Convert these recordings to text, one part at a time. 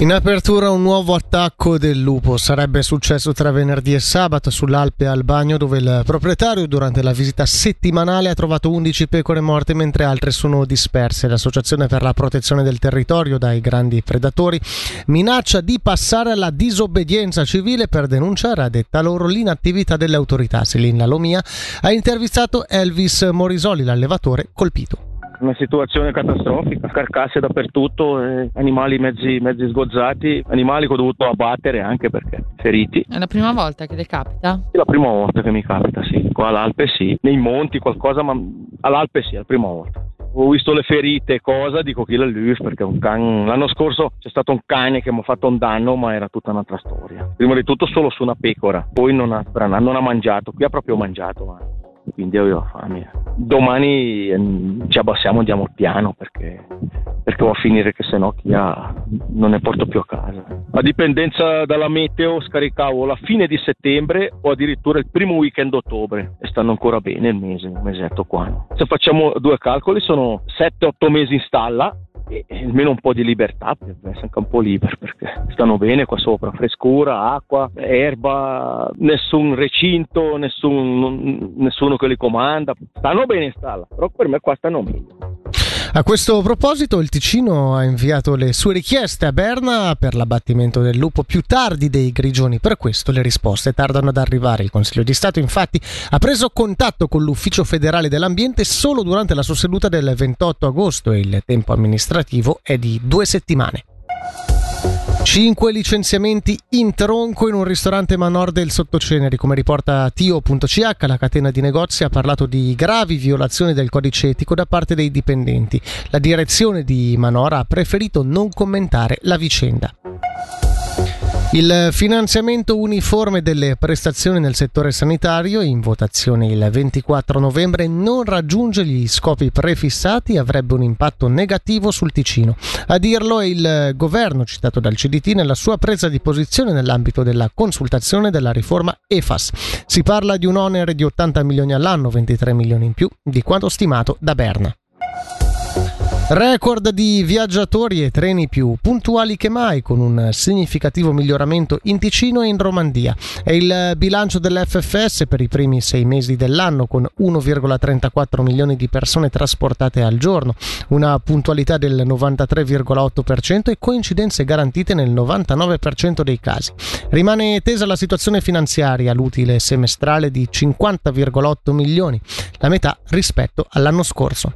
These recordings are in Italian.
In apertura un nuovo attacco del lupo. Sarebbe successo tra venerdì e sabato sull'Alpe Albagno, dove il proprietario durante la visita settimanale ha trovato 11 pecore morte mentre altre sono disperse. L'Associazione per la protezione del territorio dai grandi predatori minaccia di passare alla disobbedienza civile per denunciare, a detta loro, l'inattività delle autorità. Selina Lomia ha intervistato Elvis Morisoli, l'allevatore colpito. Una situazione catastrofica, carcasse dappertutto, animali mezzi sgozzati, animali che ho dovuto abbattere anche perché feriti. È la prima volta che le capita? È la prima volta che mi capita, sì. Qua all'Alpe sì, nei monti qualcosa, ma all'Alpe sì, è la prima volta. Ho visto le ferite, dico chi l'ha visto, perché l'anno scorso c'è stato un cane che mi ha fatto un danno, ma era tutta un'altra storia. Prima di tutto solo su una pecora, poi non ha mangiato, qui ha proprio mangiato, quindi avevo fame. Domani ci abbassiamo, andiamo piano perché va a finire che sennò non ne porto più a casa. A dipendenza dalla meteo scaricavo la fine di settembre o addirittura il primo weekend ottobre e stanno ancora bene il mesetto qua. Se facciamo due calcoli sono 7-8 mesi in stalla e almeno un po' di libertà per essere anche un po' libero, perché stanno bene qua sopra, frescura, acqua, erba, nessun recinto, nessuno che li comanda, stanno bene in stalla, però per me qua stanno meglio. A questo proposito il Ticino ha inviato le sue richieste a Berna per l'abbattimento del lupo più tardi dei grigioni. Per questo le risposte tardano ad arrivare. Il Consiglio di Stato infatti ha preso contatto con l'Ufficio federale dell'ambiente solo durante la sua seduta del 28 agosto e il tempo amministrativo è di 2 settimane. 5 licenziamenti in tronco in un ristorante Manor del Sottoceneri. Come riporta Tio.ch, la catena di negozi ha parlato di gravi violazioni del codice etico da parte dei dipendenti. La direzione di Manor ha preferito non commentare la vicenda. Il finanziamento uniforme delle prestazioni nel settore sanitario, in votazione il 24 novembre, non raggiunge gli scopi prefissati e avrebbe un impatto negativo sul Ticino. A dirlo è il governo citato dal CDT nella sua presa di posizione nell'ambito della consultazione della riforma EFAS. Si parla di un onere di 80 milioni all'anno, 23 milioni in più di quanto stimato da Berna. Record di viaggiatori e treni più puntuali che mai, con un significativo miglioramento in Ticino e in Romandie. È il bilancio dell'FFS per i primi 6 mesi dell'anno, con 1,34 milioni di persone trasportate al giorno, una puntualità del 93,8% e coincidenze garantite nel 99% dei casi. Rimane tesa la situazione finanziaria, l'utile semestrale di 50,8 milioni, la metà rispetto all'anno scorso.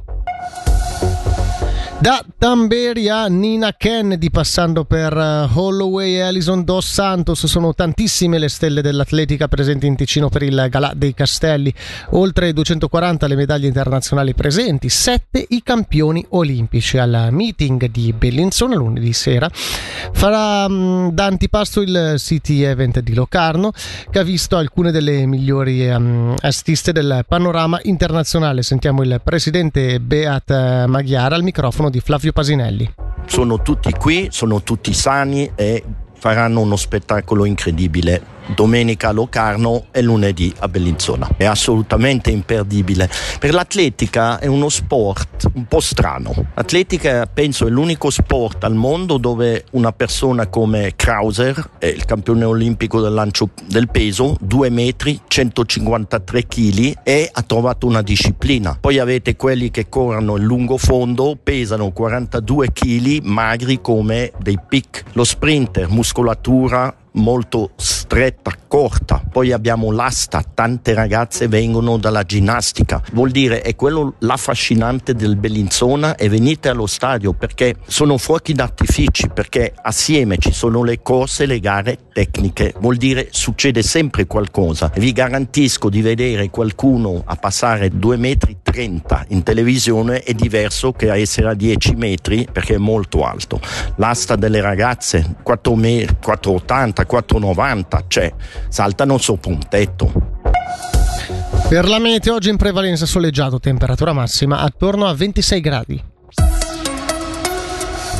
Da Tamberi a Nina Kennedy, passando per Holloway e Alison Dos Santos, sono tantissime le stelle dell'atletica presenti in Ticino per il Galà dei Castelli. Oltre 240 le medaglie internazionali presenti, 7 i campioni olimpici. Al meeting di Bellinzona lunedì sera farà da antipasto il City Event di Locarno, che ha visto alcune delle migliori artiste del panorama internazionale. Sentiamo il presidente Beat Maghiara al microfono di Flavio Pasinelli. Sono tutti qui, sono tutti sani e faranno uno spettacolo incredibile domenica a Locarno e lunedì a Bellinzona. È assolutamente imperdibile. Per l'atletica è uno sport un po' strano. L'atletica, penso, è l'unico sport al mondo dove una persona come Krauser, è il campione olimpico del lancio del peso, 2 metri, 153 kg, e ha trovato una disciplina. Poi avete quelli che corrono il lungo fondo, pesano 42 kg, magri come dei pic. Lo sprinter, muscolatura molto stretta, corta. Poi abbiamo l'asta, tante ragazze vengono dalla ginnastica. Vuol dire, è quello l'affascinante del Bellinzona, e venite allo stadio perché sono fuochi d'artifici, perché assieme ci sono le corse, le gare tecniche. Vuol dire succede sempre qualcosa. Vi garantisco di vedere qualcuno a passare 2,30 metri in televisione è diverso che a essere a 10 metri, perché è molto alto. L'asta delle ragazze 4,80, 4,90, cioè saltano sopra un tetto. Per la meteo oggi in prevalenza soleggiato, temperatura massima attorno a 26 gradi.